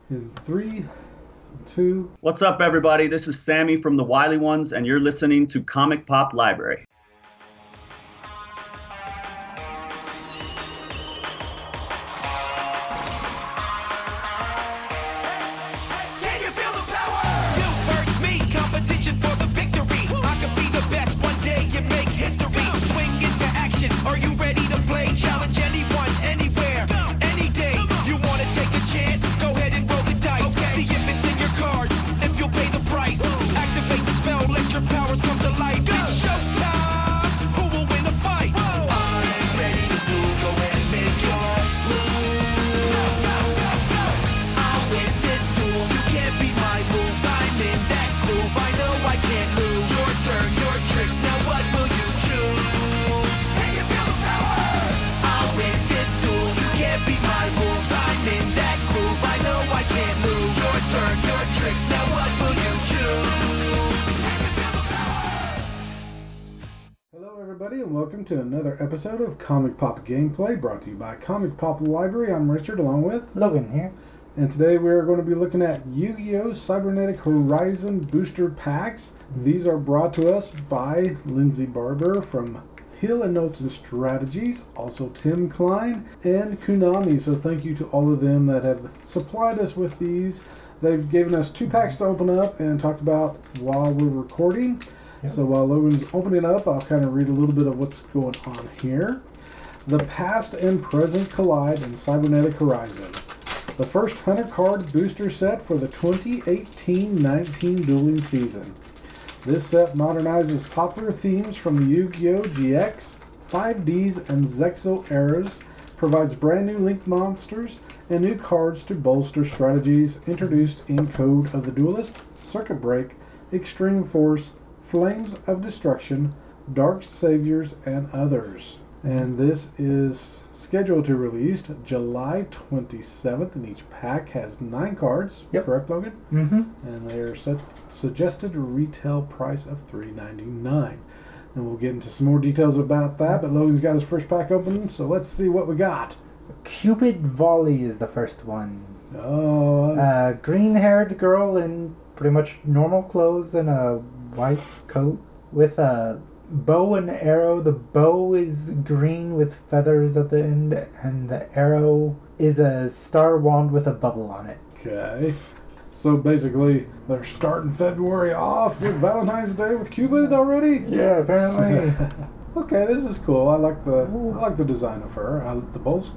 In three, two. What's up, everybody? This is Sammy from the Wily Ones, and you're listening to Comic Pop Library. Can you feel the power? You versus me, competition for the victory. I could be the best one day and make history. Swing into action. Are you ready to play? Challenge anyone, anywhere, any day. You want to take a chance? Go ahead and roll the dice. See if it's in your cards, if you'll pay the price. Activate the spell, let your powers come to life. It's showtime. Who will win the fight? I'm ready to do. Go ahead and make your move. I'll win this duel. You can't beat my moves. I'm in that groove. I know I can't lose. Your turn, your tricks. Now what will you choose? Can you feel the power? I'll win this duel. You can't beat my moves. I'm in that groove. I know I can't lose. Your turn, your tricks. Now what will you choose? Can you feel the power? Hello, everybody, and welcome to another episode of Comic Pop Gameplay, brought to you by Comic Pop Library. I'm Richard, along with Logan here. and today we are going to be looking at Yu-Gi-Oh! Cybernetic Horizon Booster Packs. These are brought to us by Lindsay Barber from Hill and Knowlton Strategies, also Tim Klein and Konami. So thank you to all of them that have supplied us with these. They've given us 2 packs to open up and talk about while we're recording. Yep. So while Logan's opening up, I'll kind of read a little bit of what's going on here. The past and present collide in Cybernetic Horizon. The first 100 card booster set for the 2018-19 dueling season. This set modernizes popular themes from the Yu-Gi-Oh! GX, 5Ds, and Zexo eras, provides brand new Link monsters, and new cards to bolster strategies introduced in Code of the Duelist, Circuit Break, Extreme Force, Flames of Destruction, Dark Saviors, and others. And this is scheduled to release July 27th, and each pack has 9 cards. Yep. Correct, Logan? Mm-hmm. And they are suggested retail price of $3.99. And we'll get into some more details about that, but Logan's got his first pack open, so let's see what we got. Cupid Volley is the first one. Oh, Green-haired girl in pretty much normal clothes and a white coat with a bow and arrow. The bow is green with feathers at the end, and the arrow is a star wand with a bubble on it. okay. So basically, they're starting February off with Valentine's Day with Cupid already? Yeah, apparently. Okay, this is cool. I like the design of her. The bow's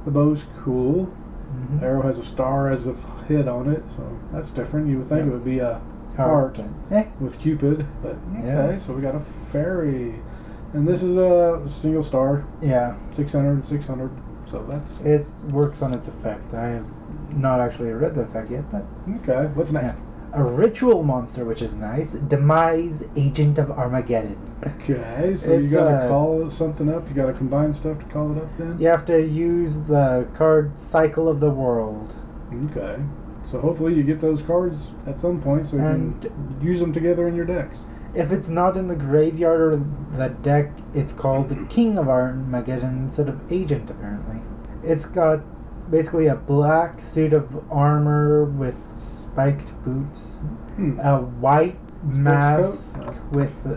cool. Mhm. Arrow has a star as a head on it, so that's different. You would think Yeah. it would be a heart Eh, with Cupid, but okay. Yeah. So we got a fairy, and this is a single star, yeah, 600, 600. So that's it works on its effect. I have not actually read the effect yet, but okay. What's next? a ritual monster, which is nice. Demise Agent of Armageddon. Okay, so It's, you gotta call something up. You gotta combine stuff to call it up. Then You have to use the card Cycle of the World. okay. So hopefully you get those cards at some point, so you And can use them together in your decks. if it's not in the graveyard or the deck, it's called King of Armageddon instead of Agent, apparently. It's got basically a black suit of armor with spiked boots, a white mask coat? with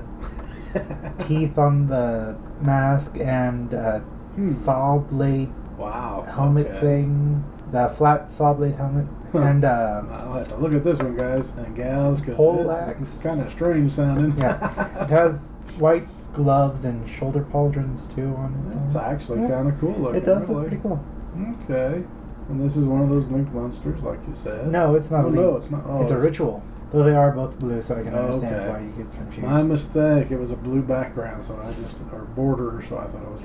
teeth on the mask, and a saw blade Wow. helmet okay. thing, the flat saw blade helmet, Huh. and I'll have to look at this one, guys and gals, because Pole axe. it's kind of strange sounding. yeah, it has white gloves and shoulder pauldrons too on it. It's actually Yeah. kind of cool looking. It does really. look pretty cool. Okay. And this is one of those Link monsters, like you said. No, it's not Oh, a no, Link. it's not. Oh, It's a ritual. Though they are both blue, so I can Oh, understand okay. why you get confused. My mistake. It was a blue background, so or border, so I thought it was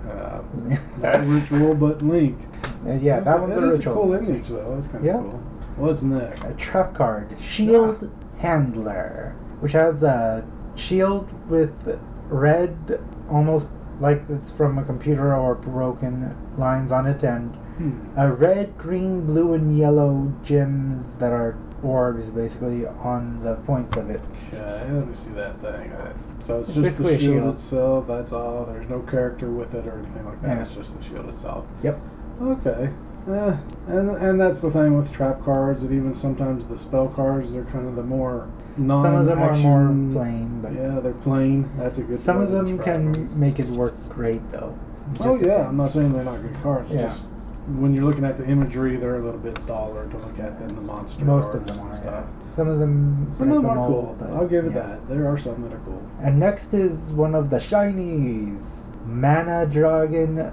not ritual, but Link. Yeah, that Okay, one's that a is ritual. cool image, though. That's kind of Yeah. cool. What's next? A trap card, Shield Handler, which has a shield with red, almost like it's from a computer or broken lines on it, and a red, green, blue, and yellow gems that are orbs basically on the points of it. Okay, let me see that thing. So it's It's just the basically a shield shield. itself. That's all. There's no character with it or anything like that. Yeah. It's just the shield itself. Yep. Okay. And that's the thing with trap cards, and even sometimes the spell cards, they're kind of the more non-action. Some of them are more plain, but yeah, they're plain. That's a good. some way of to them describe can them. make it work great though. It Oh just yeah, I'm not saying they're not good cards. Yeah. Just when you're looking at the imagery, they're a little bit duller to look at than the monster. Most of cards them and are. stuff. Yeah. Some of them. Some of them break are the mold, cool. but, I'll give it yeah. that. There are some that are cool. And next is one of the shinies, Mana Dragon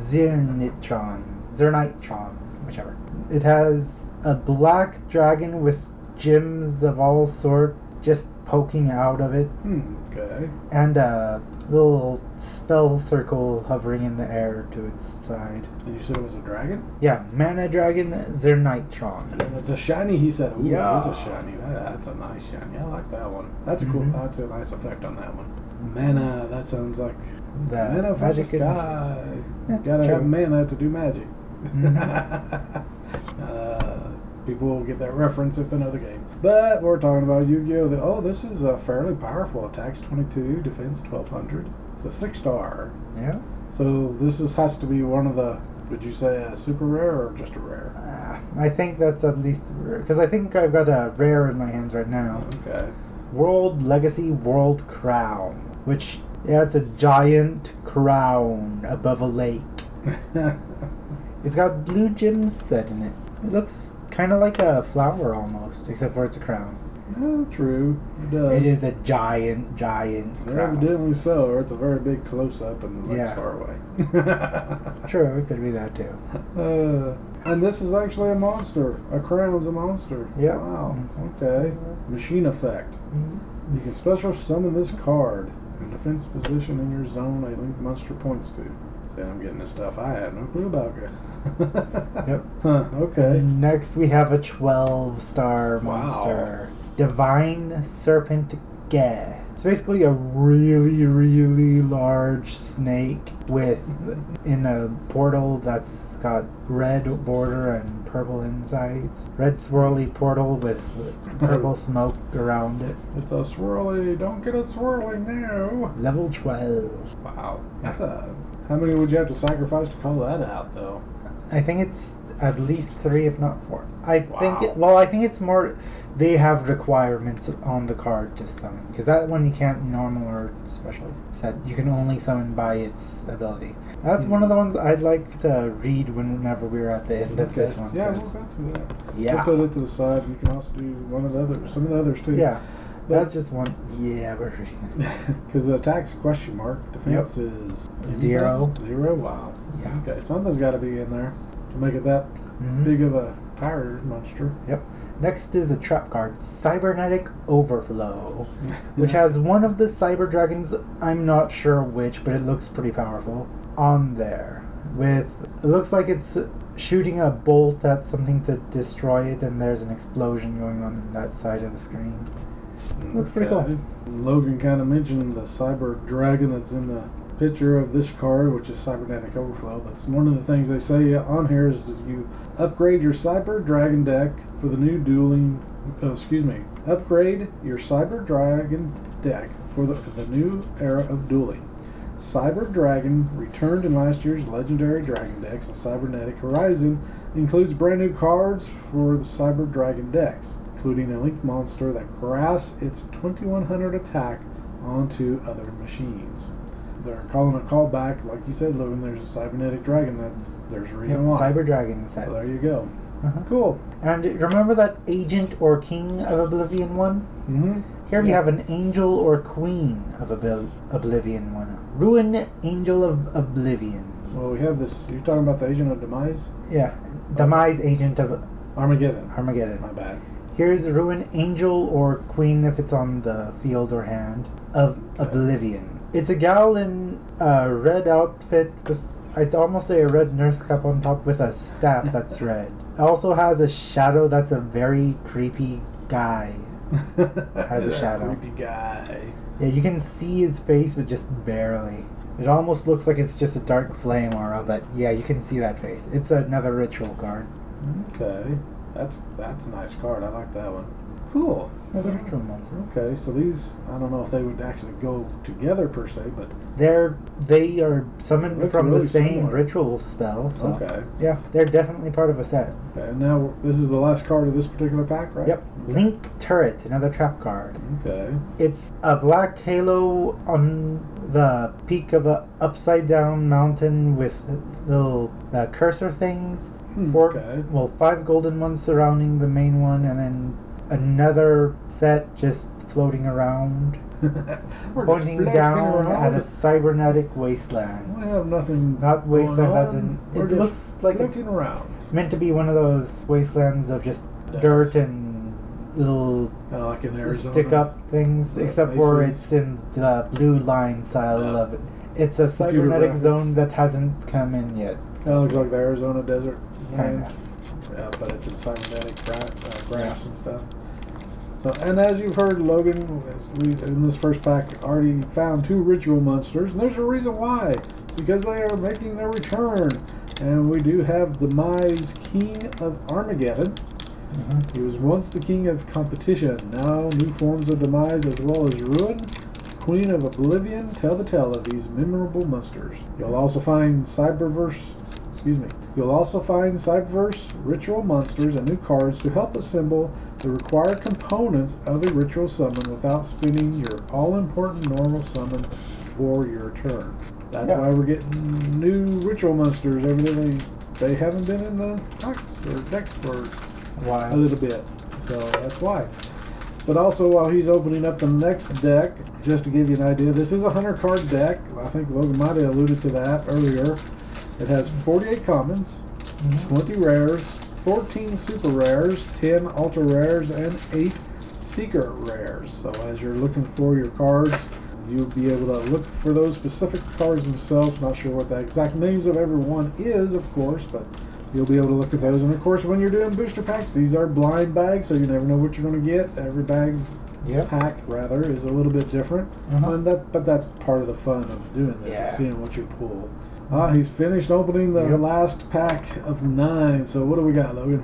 Zernitron, whichever. It has a black dragon with gems of all sort just poking out of it, Okay. and a little spell circle hovering in the air to its side. And you said it was a dragon? Yeah, Mana Dragon Zernitron. And it's a shiny, he said. Ooh, Yeah. it is a shiny. That's a nice shiny. I like that one. That's a cool, Mhm. that's a nice effect on that one. Mana, that sounds like The mana from the magic in- sky. Yeah, Gotta have true. mana to do magic. Mhm. People will get that reference if they know the game. But we're talking about Yu-Gi-Oh! This is a fairly powerful. Attacks 22, defense 1200. It's a 6-star. Yeah. So this has to be one of the. Would you say a super rare or just a rare? I think that's at least because I think I've got a rare in my hands right now. Okay. World Legacy World Crown, which it's a giant crown above a lake. It's got blue gems set in it. It looks kind of like a flower almost, except for it's a crown. True. It does. It is a giant crown. Evidently so, or it's a very big close-up and the lake's Yeah. far away. True, it could be that too. And this is actually a monster. A crown's a monster. Yeah. Wow. Okay. Machine effect. You can special summon this card in defense position in your zone a linked monster points to. See, I'm getting this stuff I have no clue about. Yep. Huh, okay. Next, we have a 12-star Wow. monster, Divine Serpent Geh. It's basically a really, really large snake in a portal that's got red border and purple insides. Red swirly portal with purple smoke around it. It's a swirly. Don't get a swirling now. Level 12. Wow. That's a. How many would you have to sacrifice to call that out, though? I think it's at least 3, if not 4. I think. Wow. I think it's more. They have requirements on the card to summon, because that one you can't normal or special set. You can only summon by its ability. That's one of the ones I'd like to read whenever we're at the end of this one. Yeah, 'cause- we'll go through that. yeah, We'll put it to the side. You can also do one of the others, some of the others too. yeah. That's just one. Yeah, we're reading it. Because the attack's question mark. Defense is 0. 0. Wow. Yeah. Okay, something's got to be in there to make it that Mhm. big of a power monster. Yep. Next is a trap card, Cybernetic Overflow, which has one of the Cyber Dragons, I'm not sure which, but it looks pretty powerful, on there. It looks like it's shooting a bolt at something to destroy it, and there's an explosion going on that side of the screen. Looks pretty cool. Logan kind of mentioned the cyber dragon that's in the picture of this card, which is Cybernetic Overflow. But one of the things they say on here is that you upgrade your Cyber Dragon deck for the new upgrade your Cyber Dragon deck for the new era of dueling. Cyber Dragon returned in last year's Legendary Dragon decks, and Cybernetic Horizon includes brand new cards for the Cyber Dragon decks, including a linked monster that grafts its 2100 attack onto other machines. They're calling a callback, like you said, Logan. There's a Cybernetic Dragon. There's a reason why. Cyber Dragon set. So there you go. Uh-huh. Cool. And remember that Agent or King of Oblivion one? Mm-hmm. Here we have an Angel or Queen of Oblivion one. Ruin Angel of Oblivion. Well, we have this. You're talking about the Agent of Demise? Yeah. Demise Agent of Armageddon. Armageddon. My bad. Here's Ruin Angel or Queen if it's on the field or hand of Oblivion. It's a gal in a red outfit with, I'd almost say a red nurse cap on top with a staff that's red. It also has a shadow that's a very creepy guy. Has a shadow. Creepy guy. Yeah, you can see his face, but just barely. It almost looks like it's just a dark flame aura, but yeah, you can see that face. It's another ritual card. Okay. That's a nice card. I like that one. Cool. Another ritual monster. Okay, so these, I don't know if they would actually go together per se, but They are summoned Look from really the same similar. ritual spell. So okay. yeah, they're definitely part of a set. Okay, and now this is the last card of this particular pack, right? Yep. Link Turret, another trap card. Okay. It's a black halo on the peak of a upside down mountain with little cursor things. Okay. 5 golden ones surrounding the main one, and then another set just floating around, We're pointing just floating down around. at a cybernetic wasteland. We have nothing. Not wasteland going as in. on. We're It just looks like it's looking around. meant to be one of those wastelands of just dirt and little Kind of like in Arizona. stick up things, The except for mesas. it's in the blue line style Yeah. of it. It's a Computer cybernetic graphics. zone that hasn't come in yet. Kind of looks like the Arizona desert. Kind of. Yeah, but it's in cybernetic graphs and stuff. So, and as you've heard, Logan, we in this first pack already found 2 ritual monsters, and there's a reason why. Because they are making their return. And we do have Demise, King of Armageddon. He was once the king of competition. Now new forms of Demise as well as Ruin, Queen of Oblivion tell the tale of these memorable monsters. You'll also find Cyberverse ritual monsters and new cards to help assemble the required components of a ritual summon without spending your all-important normal summon for your turn. That's Yeah. why we're getting new ritual monsters every day. They haven't been in the packs or decks for a Wow. little bit, so that's why. But also, while he's opening up the next deck, just to give you an idea, this is a 100 card deck. I think Logan might have alluded to that earlier. It has 48 commons, 20 rares, 14 super rares, 10 ultra rares, and 8 secret rares. So as you're looking for your cards, you'll be able to look for those specific cards themselves. Not sure what the exact names of every one is, of course, but you'll be able to look at those. And of course, when you're doing booster packs, these are blind bags, so you never know what you're going to get. Every bag's pack, rather, is a little bit different. But that's part of the fun of doing this, is seeing what you pull. He's finished opening the last pack of 9. So what do we got, Logan?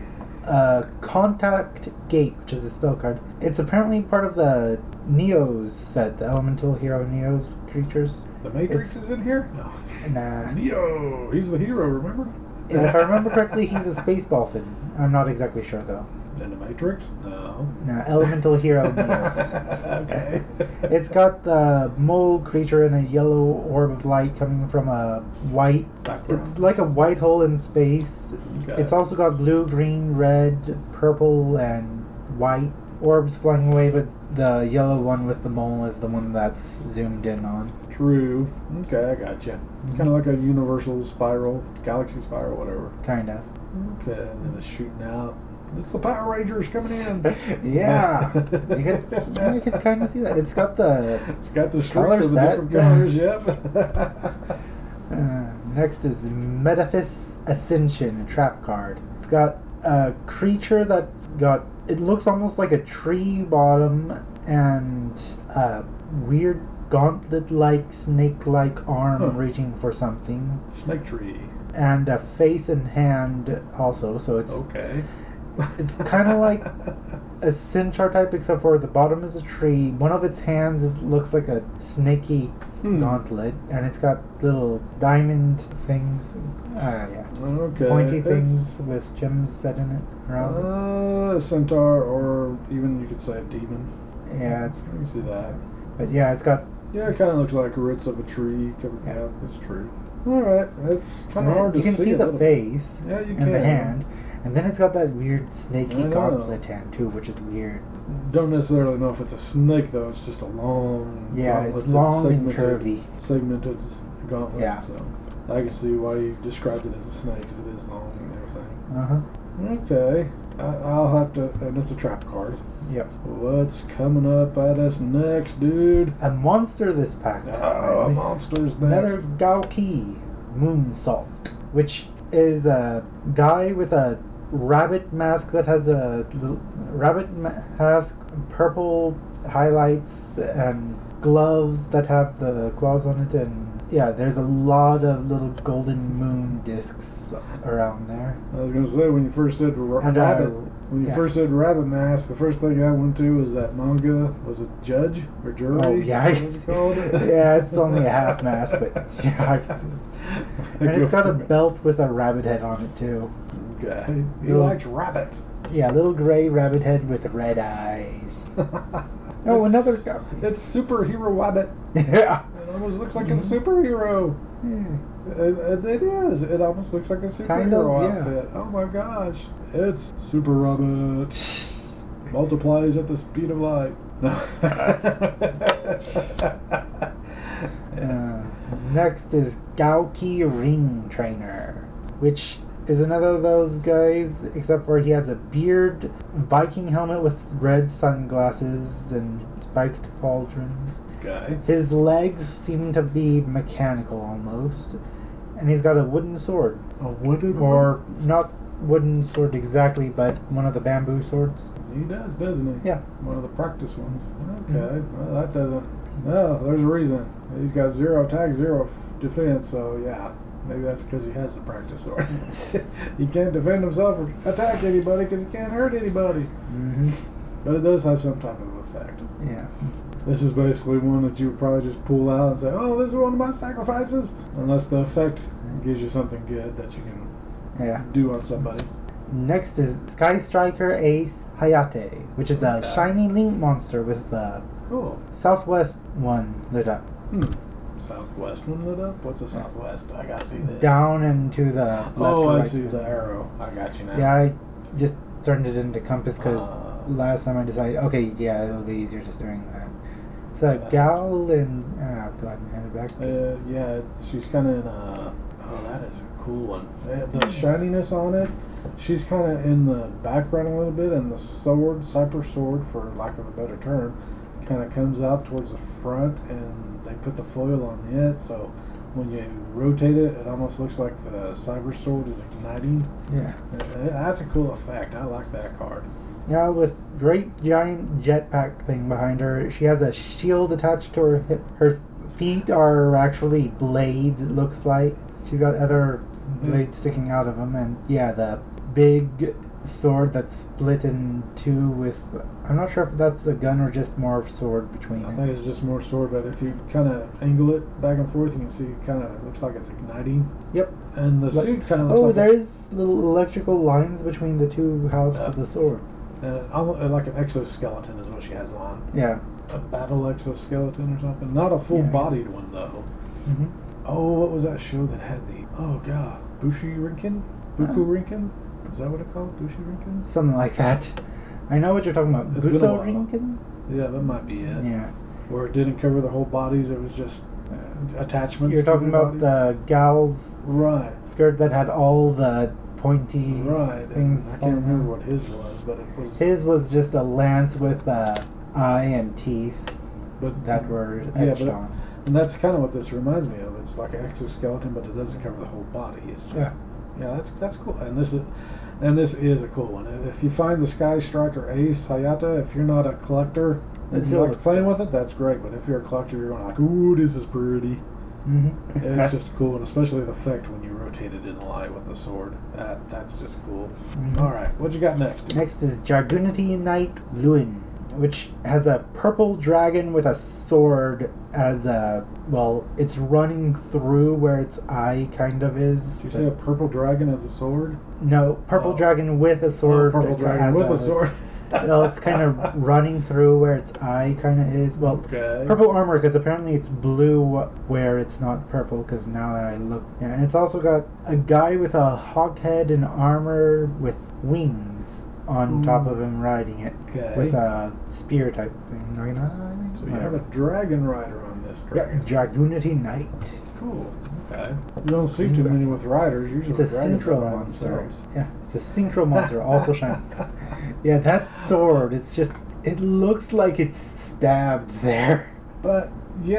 Contact Gate, which is a spell card. It's apparently part of the Neos set, the Elemental Hero Neos creatures. The Matrix is in here? No. Nah. Neo! He's the hero, remember? And if I remember correctly, he's a space dolphin. I'm not exactly sure though. In the Matrix? No. Nah, Elemental Hero Neos. Okay. It's got the mole creature in a yellow orb of light coming from a white. Background. It's like a white hole in space. Okay. It's also got blue, green, red, purple, and white orbs flying away, but the yellow one with the mole is the one that's zoomed in on. True. Okay, I gotcha. It's kind of like a universal spiral, galaxy spiral, whatever. Kind of. Okay, and then it's shooting out. It's the Power Rangers coming in. Yeah. You can kind of see that. It's got the streaks color of the set. different colors, yep. Next is Metaphys Ascension, a trap card. It's got a creature that's got, it looks almost like a tree bottom and a weird gauntlet-like, snake-like arm reaching for something. Snake tree. And a face and hand also, so it's Okay. it's kind of like a centaur type, except for the bottom is a tree. One of its hands looks like a snaky gauntlet, and it's got little diamond things. Okay. Pointy It's, things with gems set in it around it. A centaur, or even you could say a demon. Yeah, it's, You can see that. but yeah, it's got. Yeah, it kind of looks like roots of a tree coming out. It's true. All right, it's kind of hard to You can see a the little. face Yeah, you and can. the hand, and then it's got that weird snaky I know. gauntlet hand too, which is weird. Don't necessarily know if it's a snake though. It's just a long. Yeah, gauntlet it's that's long and curvy. Segmented gauntlet. Yeah. So I can see why you described it as a snake, because it is long and everything. Okay, I'll have to. And it's a trap card. Yep. What's coming up at us next, dude? A monster this pack. Oh, a monster's next. Another Gauki Moonsault, which is a guy with a rabbit mask that has a purple highlights and gloves that have the claws on it, and yeah, there's a lot of little golden moon discs around there. I was gonna say when you first said And rabbit. When you Yeah. first said Rabbit Mask, the first thing I went to was that manga. Was it Judge or Jury? Oh, yeah. What was it called? Yeah, it's only a half mask, but yeah, I can see it. And it's got a belt with a rabbit head on it too. Okay. He Little- likes rabbits. Yeah, little gray rabbit head with red eyes. Oh, another. It's superhero rabbit. Yeah. It almost looks like a superhero. It is. It almost looks like a superhero Kind of, yeah. outfit. Oh my gosh. It's Super Rabbit. Multiplies at the speed of light. Next is Gaoki Ring Trainer, which is another of those guys, except for he has a beard, Viking helmet with red sunglasses, and spiked pauldrons. Okay. His legs seem to be mechanical almost, and he's got a wooden sword. A wooden Or not wooden sword exactly, but one of the bamboo swords. He does, doesn't he? Yeah. One of the practice ones. Okay. Well, that doesn't. No, there's a reason. He's got 0 attack, 0 defense, so yeah. Maybe that's because he has the practice sword. He can't defend himself or attack anybody because he can't hurt anybody. Mm-hmm. But it does have some type of effect. Yeah. This is basically one that you would probably just pull out and say, oh, this is one of my sacrifices. Unless the effect gives you something good that you can Yeah. do on somebody. Next is Sky Striker Ace Hayate, which is a Okay. shiny link monster with the Cool. southwest one lit up. Southwest one lit up? What's a southwest? I gotta see this. Down and to the left Oh, or I right. see the arrow. I got you now. Yeah, I just turned it into compass because Ah. last time I decided, okay, yeah, it'll be easier just doing that. It's a gal and go ahead and hand it back. Yeah, she's kind of in a. Oh, that is a cool one. The shininess on it, she's kind of in the background a little bit, and the sword, Cypress sword, for lack of a better term, kind of comes out towards the front, and they put the foil on it, so when you rotate it, it almost looks like the cyber sword is igniting. Yeah. That's a cool effect. I like that card. Yeah, with great giant jetpack thing behind her. She has a shield attached to her hip. Her feet are actually blades, it looks like. She's got other blades sticking out of them, and yeah, the big sword that's split in two with. I'm not sure if that's the gun or just more of sword between I it. think it's just more sword, but if you kind of angle it back and forth, you can see it kind of looks like it's igniting. Yep. And the suit kind of looks Oh, like there's little electrical lines between the two halves of the sword. like an exoskeleton is what she has on. Yeah. A battle exoskeleton or something. Not a full-bodied one though. Mm-hmm. Oh, what was that show that had the? Oh god, Bushi Rinken, Buku Rinken. Is that what it called? Bushi Rinken? Something like that. I know what you're talking about. It's been a Buso while. Rinken? Yeah, that might be it. Yeah. Where it didn't cover the whole bodies. It was just attachments. You're to talking the about body. the gal's Right. skirt that had all the pointy Right. things. I can't falling remember out. what his was, but it was. His was just a lance with eye and teeth but that were yeah, etched but on. and that's kind of what this reminds me of. It's like an exoskeleton, but it doesn't cover the whole body. It's just yeah, that's cool. And this is a cool one. If you find the Sky Striker Ace Hayata, if you're not a collector and It you still like looks playing cool. with it, that's great. But if you're a collector, you're going like, ooh, this is pretty. Mm-hmm. It's just cool, and especially the effect when you rotate it in the light with the sword. That's just cool. Mhm. All right, what you got next? Next is Jargunity Knight Luin, which has a purple dragon with a sword as a, well, it's running through where its eye kind of is. Did you say a purple dragon as a sword? No, purple Oh. dragon with a sword. Oh, purple that dragon has with a sword. Well, it's kind of running through where its eye kind of is. Well, Okay. purple armor because apparently it's blue where it's not purple. Because now that I look, yeah, and it's also got a guy with a hawk head and armor with wings on top of him riding it Okay. with a spear type thing. I think. So you have a dragon rider on this dragon. Yeah, Dragunity Knight. Cool. Okay. You don't see too many with riders. Usually It's a dragons are synchro by monster. themselves. Yeah, it's a synchro monster, also shiny. Yeah, that sword, it looks like it's stabbed there. But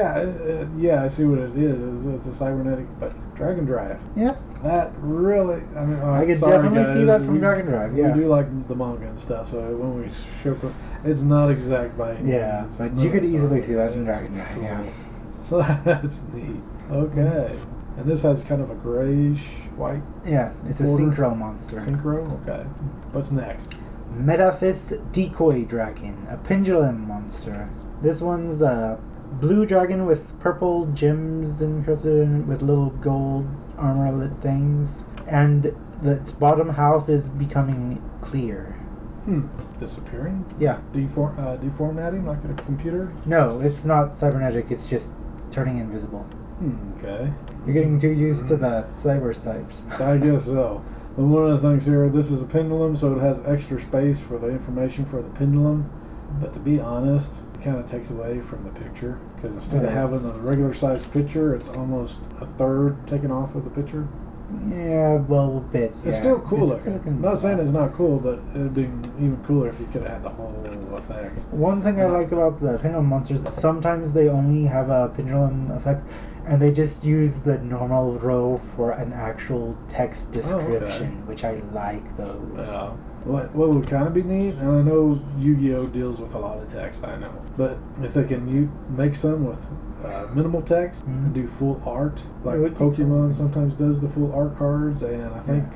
yeah, I see what it is. It's a cybernetic, but Dragon Drive. Yeah. That really, I mean, I could sorry, definitely see guys, that from Dragon Drive, We yeah. do like the manga and stuff, so when we show, it's not exact by any Yeah, means. but No, you could it's easily not. see that in It's Dragon Drive, cool. yeah. So that's neat. Okay. And this has kind of a grayish white Yeah, it's a Border. synchro monster. synchro. Okay. What's next? Metaphys Decoy Dragon, a pendulum monster. This one's a blue dragon with purple gems encrusted in it with little gold armorlet things, and its bottom half is becoming clear. Disappearing? Yeah. Deformatting like a computer? No, it's not cybernetic, it's just turning invisible. Okay. You're getting too used to the cyber types. I guess so. And one of the things here, this is a pendulum, so it has extra space for the information for the pendulum. But to be honest, it kind of takes away from the picture. Because instead of having a regular sized picture, it's almost a third taken off of the picture. Yeah, well, a bit. It's yeah. still cool It's looking. still I'm not saying it's not cool, but it'd be even cooler if you could have had the whole effect. One thing I like about the pendulum monsters, sometimes they only have a pendulum effect, and they just use the normal row for an actual text description, which I like those. Yeah. What would kind of be neat, and I know Yu-Gi-Oh! Deals with a lot of text, I know. But if they can make some with minimal text and do full art, like Pokemon sometimes does the full art cards, and I think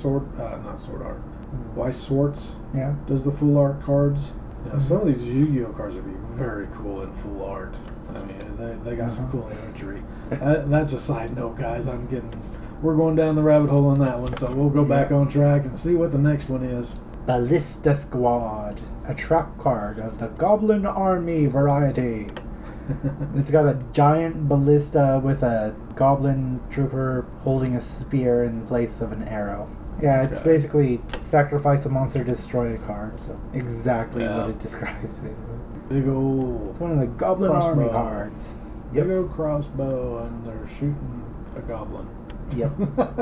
Weiss Schwartz does the full art cards. You know, some of these Yu-Gi-Oh! Cards would be very cool in full art. I mean, they got some cool imagery. That's a side note, guys. We're going down the rabbit hole on that one, so we'll go back on track and see what the next one is. Ballista Squad, a trap card of the Goblin Army variety. It's got a giant ballista with a goblin trooper holding a spear in place of an arrow. Yeah, it's basically sacrifice a monster, destroy a card. So exactly what it describes, basically. Big old. It's one of the Goblin Army cards. Big old crossbow, and they're shooting a goblin. Yep.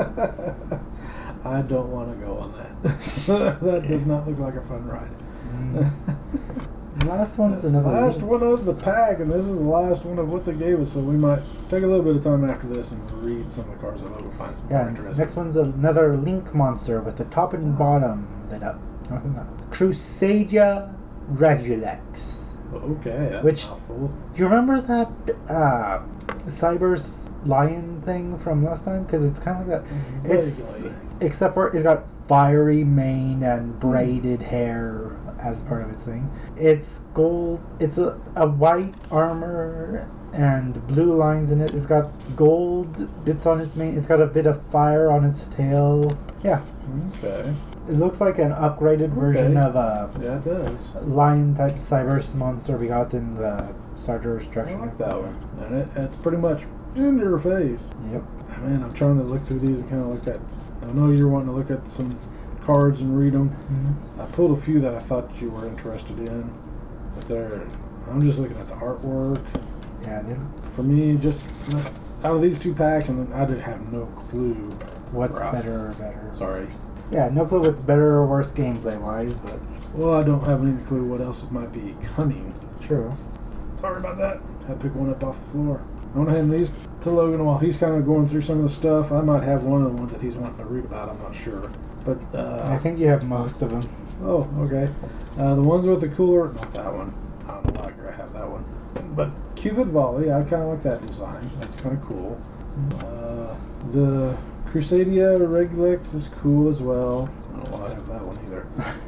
I don't want to go on that. That does not look like a fun ride. The last one's another last one of the pack, and this is the last one of what they gave us, so we might take a little bit of time after this and read some of the cards that we'll find some more interesting. Next one's another Link monster with the top and bottom lit up. Crusadia Regulex. Okay, that's Which, a mouthful. do you remember that Cyber's lion thing from last time? Because it's kind of like that. Vaguely. Except for it's got fiery mane and braided hair as part of its thing. It's gold. It's a white armor and blue lines in it. It's got gold bits on its mane. It's got a bit of fire on its tail. Yeah. Okay. It looks like an upgraded version of a it does. lion type cyber monster we got in the Starter I Destruction. like that one. And it's pretty much in your face. Yep. Man, I'm trying to look through these and kind of look at. I know you're wanting to look at some cards and read them. Mm-hmm. I pulled a few that I thought you were interested in, but I'm just looking at the artwork. Yeah, dude. For me, just out of these two packs, and I did have no clue What's better or better? Sorry. Yeah, no clue what's better or worse gameplay wise, but Well, I don't have any clue what else might be coming. true. Sorry about that. Had to pick one up off the floor. I want to hand these to Logan while he's kind of going through some of the stuff. I might have one of the ones that he's wanting to read about. I'm not sure. But I think you have most of them. Oh, okay. The ones with the cooler, not that one. I'm no longer I have that one. But Cupid Volley, I kind of like that design. That's kind of cool. The Crusadia Regulex is cool as well. I don't know why I have that one either.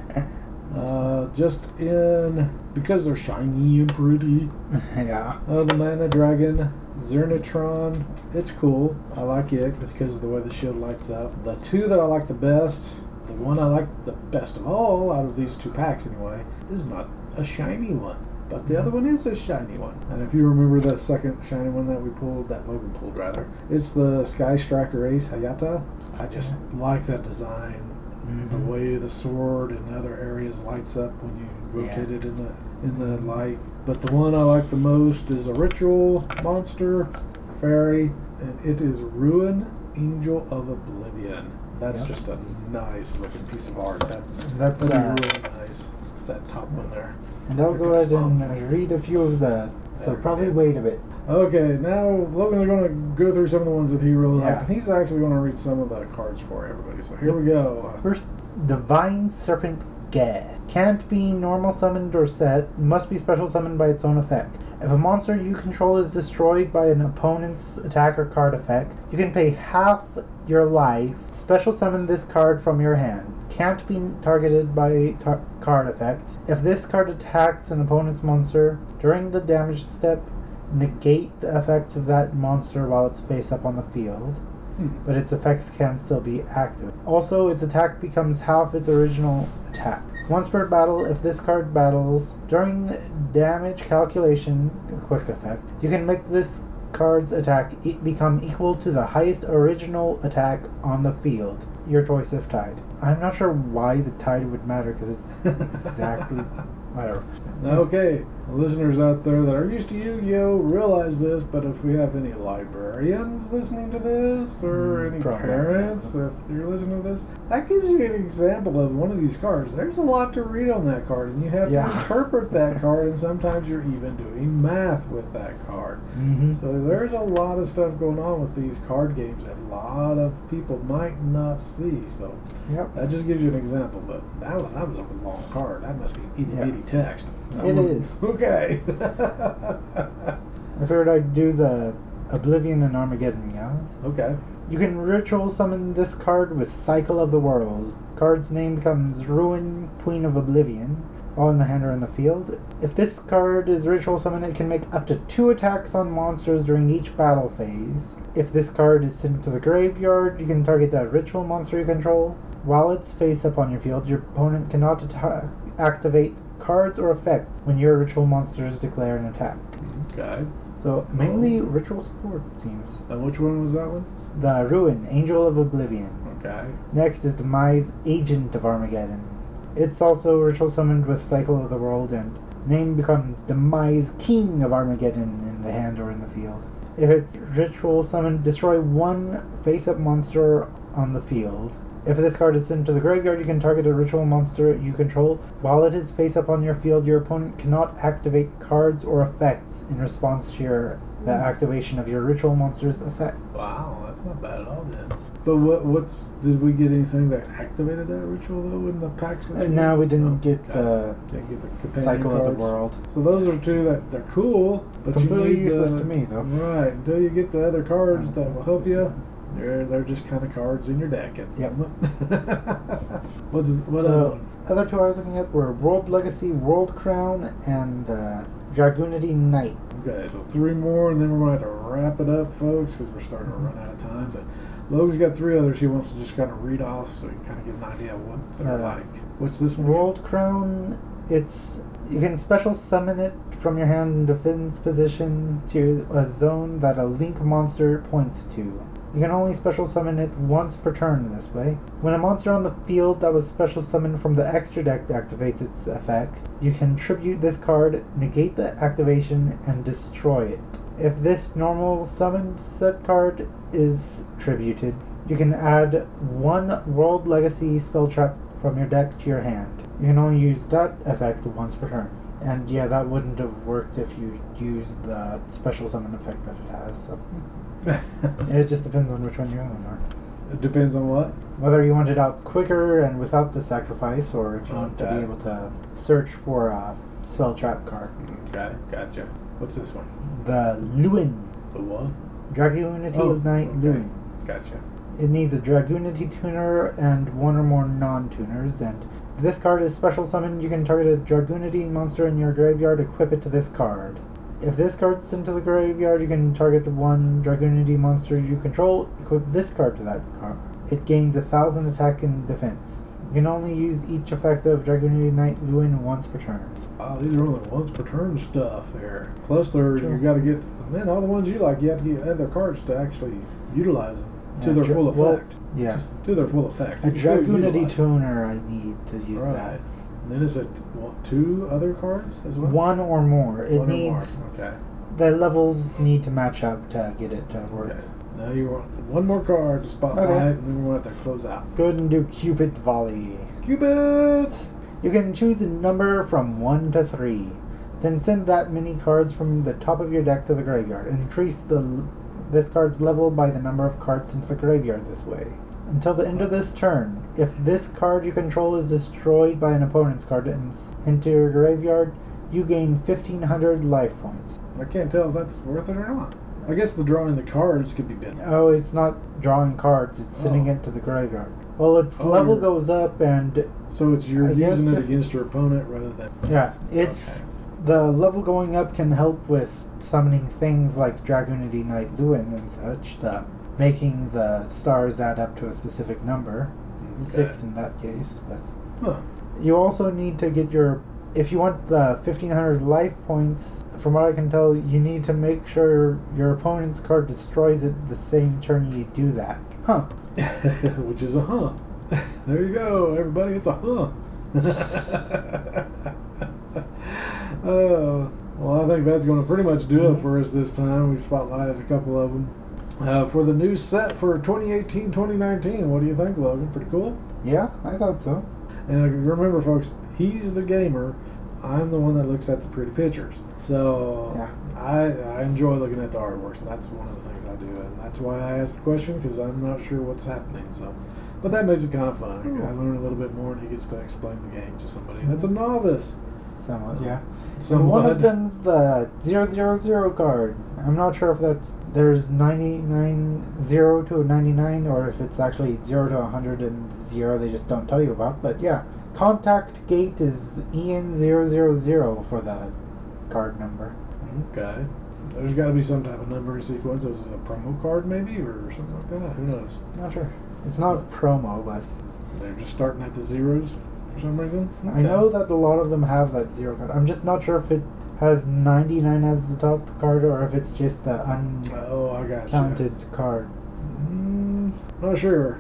Just because they're shiny and pretty. Yeah. The Mana Dragon, Zernatron, it's cool. I like it because of the way the shield lights up. The two that I like the best, the one I like the best of all out of these two packs anyway, is not a shiny one. But the other one is a shiny one. And if you remember that second shiny one that we pulled, that Logan pulled rather, it's the Sky Striker Ace Hayata. I just like that design. The way the sword in other areas lights up when you rotate it in the light. But the one I like the most is a ritual monster, fairy, and it is Ruin Angel of Oblivion. That's just a nice looking piece of art. That'd be really nice. It's that top one there. And I'll go ahead and read a few of the. So probably wait a bit. Okay, now Logan's going to go through some of the ones that he really liked. Yeah. And he's actually going to read some of the cards for everybody. So here we go. First, Divine Serpent Gad. Can't be normal summoned or set. Must be special summoned by its own effect. If a monster you control is destroyed by an opponent's attack or card effect, you can pay half your life, Special summon this card from your hand. Can't be targeted by card effect. If this card attacks an opponent's monster during the damage step, negate the effects of that monster while it's face up on the field, but its effects can still be active. Also, its attack becomes half its original attack. Once per battle, if this card battles during damage calculation, quick effect, you can make this card's attack become equal to the highest original attack on the field. Your choice if tied. I'm not sure why the tied would matter because it's exactly whatever. Okay, listeners out there that are used to Yu-Gi-Oh! Realize this, but if we have any librarians listening to this, or any Probably. parents, if you're listening to this, that gives you an example of one of these cards. There's a lot to read on that card, and you have Yeah. to interpret that card, and sometimes you're even doing math with that card. Mm-hmm. So there's a lot of stuff going on with these card games that a lot of people might not see. So Yep. that just gives you an example, but that was a long card. That must be itty bitty text. It is. Okay. I figured I'd do the Oblivion and Armageddon guys. Okay. You can ritual summon this card with Cycle of the World. Card's name becomes Ruin, Queen of Oblivion, all in the hand or in the field. If this card is ritual summoned, it can make up to 2 attacks on monsters during each battle phase. If this card is sent to the graveyard, you can target that ritual monster you control. While it's face up on your field, your opponent cannot activate cards or effects when your ritual monsters declare an attack. Okay. So mainly ritual support seems. And which one was that one? The Ruin, Angel of Oblivion. Okay. Next is Demise, Agent of Armageddon. It's also ritual summoned with Cycle of the World, and name becomes Demise, King of Armageddon in the hand or in the field. If it's ritual summoned, destroy 1 face-up monster on the field. If this card is sent to the graveyard, you can target a ritual monster you control. While it is face-up on your field, your opponent cannot activate cards or effects in response to the activation of your ritual monster's effect. Wow, that's not bad at all, then. But did we get anything that activated that ritual though in the packs? No, we didn't get okay. the Didn't get the companion Cycle of the cards. World. So those are 2 that they're cool, but Completely you need useless to me, though. Right, until you get the other cards that will help you. They're just kind of cards in your deck at the Yep. moment. what The other one? other 2 I was looking at were World Legacy, World Crown, and Dragoonity Knight. Okay, so 3 more, and then we're going to have to wrap it up, folks, because we're starting to run out of time. But Logan's got 3 others he wants to just kind of read off so you can kind of get an idea of what they're like. What's this one? World Crown, you can special summon it from your hand in defense position to a zone that a link monster points to. You can only special summon it once per turn this way. When a monster on the field that was special summoned from the extra deck activates its effect, you can tribute this card, negate the activation, and destroy it. If this normal summoned set card is tributed, you can add 1 World Legacy spell trap from your deck to your hand. You can only use that effect once per turn. And yeah, that wouldn't have worked if you used the special summon effect that it has. So it just depends on which one you're going for. It depends on what? Whether you want it out quicker and without the sacrifice, or if you want to Okay. be able to search for a spell trap card. Okay, gotcha. What's this one? The Luin. The what? Dragoonity Knight okay. Luin. Gotcha. It needs a Dragoonity tuner and 1 or more non-tuners, and if this card is special summoned, you can target a Dragoonity monster in your graveyard, equip it to this card. If this card's sent to the graveyard, you can target 1 Dragoonity monster you control, equip this card to that card. It gains 1,000 attack and defense. You can only use each effect of Dragoonity Knight Luin once per turn. Wow, these are only once per turn stuff here. Plus, you got to get, man, all the ones you like, you have to get other cards to actually utilize them to their full effect. Yeah. To their full effect. A You still Dragoonity utilize tuner, I need to use Right. that. And then is it 2 other cards as well? 1 or more. It One or more. needs, Okay. the levels need to match up to get it to work. Okay. Now you want 1 more card to spotlight, Okay. and then we're going to have to close out. Go ahead and do Cupid Volley. Cupids! You can choose a number from 1 to 3. Then send that many cards from the top of your deck to the graveyard. Increase this card's level by the number of cards sent to the graveyard this way. Until the end of this turn, if this card you control is destroyed by an opponent's card and into your graveyard, you gain 1,500 life points. I can't tell if that's worth it or not. I guess the drawing the cards could be bent. Oh, it's not drawing cards. It's sending it to the graveyard. Well, its level goes up, and So it's you're I guess using it if- against your opponent rather than. yeah, it's the level going up can help with summoning things like Dragoonity Knight Lewin and such. Making the stars add up to a specific number, 6 in that case. But Huh. you also need to get if you want the 1500 life points, from what I can tell, you need to make sure your opponent's card destroys it the same turn you do that. Huh. Which is a huh. There you go, everybody. It's a huh. Well, I think that's going to pretty much do it for us this time. We spotlighted a couple of them. For the new set for 2018-2019, what do you think, Logan? Pretty cool? Yeah, I thought so. And remember, folks, he's the gamer. I'm the one that looks at the pretty pictures. So Yeah. I enjoy looking at the artwork. So that's one of the things I do, and that's why I asked the question, because I'm not sure what's happening. So, but that makes it kind of fun. I learn a little bit more, and he gets to explain the game to somebody that's a novice. Somewhat, yeah. Somewhat. One of them's the 000 card. I'm not sure if there's 99 0 to a 99, or if it's actually 0 to 100 and 0 they just don't tell you about. But yeah, contact gate is EN000 for the card number. Okay. There's got to be some type of numbering sequence. Is it a promo card maybe, or something like that? Who knows? Not sure. It's not promo, but They're just starting at the zeros for some reason. I know that a lot of them have that 0 card. I'm just not sure if it has 99 as the top card, or if it's just the Oh, I got uncounted card. Not sure.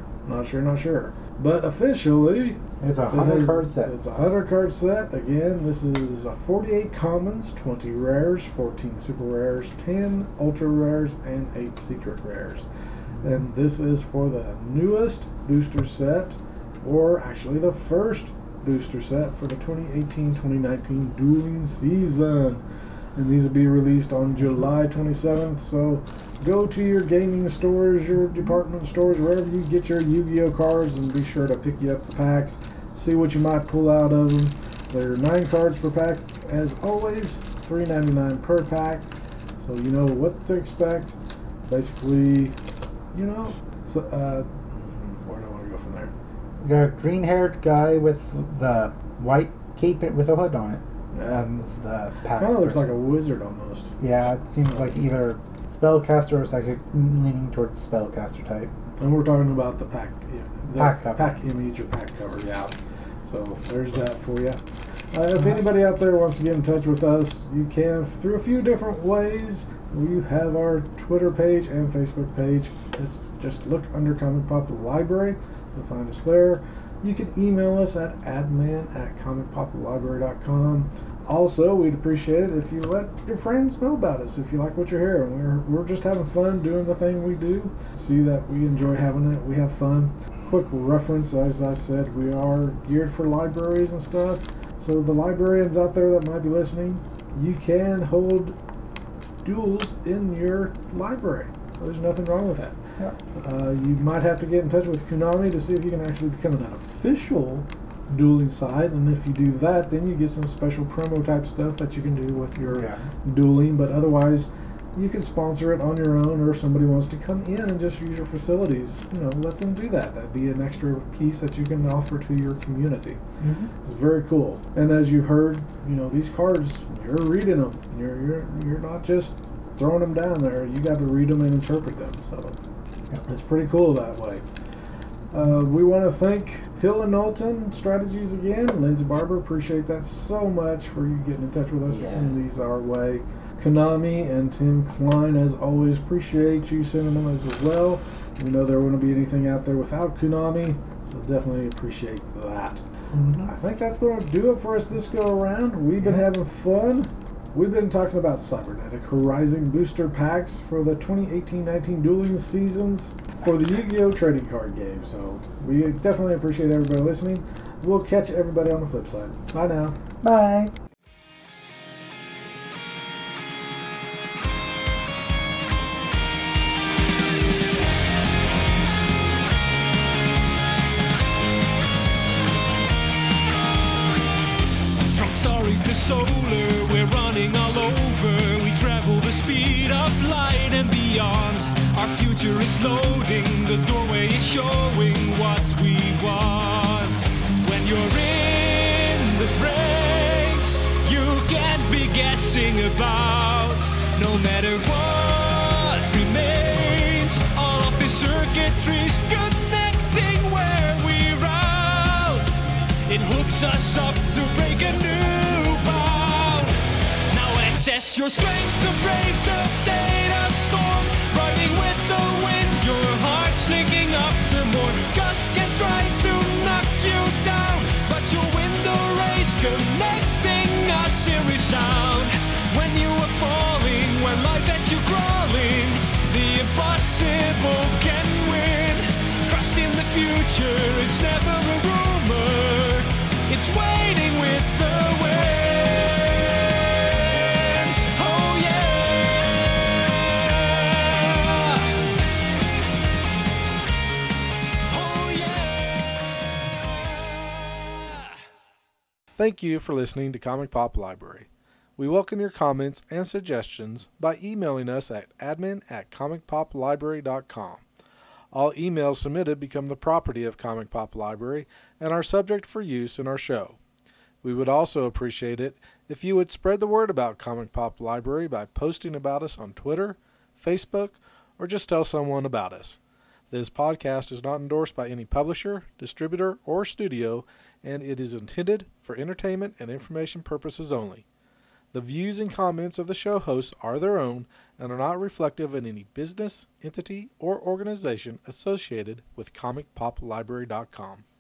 But officially, It's a 100 card set. It's a 100 card set. Again, this is 48 commons, 20 rares, 14 super rares, 10 ultra rares, and 8 secret rares. And this is for the newest booster set, or actually the first booster set for the 2018-2019 dueling season. And these will be released on July 27th. So go to your gaming stores, your department stores, wherever you get your Yu-Gi-Oh cards, and be sure to pick you up the packs. See what you might pull out of them. There are 9 cards per pack, as always, $3.99 per pack. So you know what to expect. Basically, you know. So where do I want to go from there? You got a green-haired guy with the white cape with a hood on it. Yeah. And it's the pack. Kind of looks like a wizard almost. Yeah, it seems like either spellcaster or psychic, leaning towards spellcaster type. And we're talking about the pack, the Pack cover. pack image or pack cover, yeah. So there's that for you. If anybody out there wants to get in touch with us, you can through a few different ways. We have our Twitter page and Facebook page. It's just look under Comic Pop Library. You'll find us there. You can email us at admin@comicpoplibrary.com. Also, we'd appreciate it if you let your friends know about us, if you like what you're hearing. We're just having fun doing the thing we do. See that we enjoy having it. We have fun. Quick reference, as I said, we are geared for libraries and stuff. So the librarians out there that might be listening, you can hold duels in your library. There's nothing wrong with that. Yeah. You might have to get in touch with Konami to see if you can actually become an official dueling site, and if you do that, then you get some special promo type stuff that you can do with your dueling. But otherwise, you can sponsor it on your own, or if somebody wants to come in and just use your facilities, let them do that. That'd be an extra piece that you can offer to your community. Mm-hmm. It's very cool. And as you heard, these cards, you're reading them. You're not just throwing them down there. You got to read them and interpret them. So it's pretty cool that way. We want to thank Hill and Knowlton Strategies again. Lindsay Barber, appreciate that so much for you getting in touch with us and sending these our way. Konami and Tim Klein, as always, appreciate you sending them as well. We know there wouldn't be anything out there without Konami, so definitely appreciate that. Mm-hmm. I think that's going to do it for us this go around. We've been having fun. We've been talking about Cybernetic Horizon booster packs for the 2018-19 dueling seasons for the Yu-Gi-Oh! Trading card game. So we definitely appreciate everybody listening. We'll catch everybody on the flip side. Bye now. Bye. From starry to solar, we're running all over. We travel the speed of light and beyond. beyond. Our future is loading, the doorway is showing what we want. When you're in the ranks, you can't be guessing about. No matter what remains, all of the circuitry's connecting where we route. It hooks us up to break a new bound. Now access your strength to brave the data storm. Riding with the wind, your heart's linking up to more. Gust can try to knock you down, but your window rays connecting us in resound. When you are falling, when life has you crawling, the impossible can win. Trust in the future, it's never a rumor. It's waiting with the wind. Oh yeah. Oh yeah. Thank you for listening to Comic Pop Library. We welcome your comments and suggestions by emailing us at admin@comicpoplibrary.com. All emails submitted become the property of Comic Pop Library and are subject for use in our show. We would also appreciate it if you would spread the word about Comic Pop Library by posting about us on Twitter, Facebook, or just tell someone about us. This podcast is not endorsed by any publisher, distributor, or studio, and it is intended for entertainment and information purposes only. The views and comments of the show hosts are their own and are not reflective of any business, entity, or organization associated with ComicPopLibrary.com.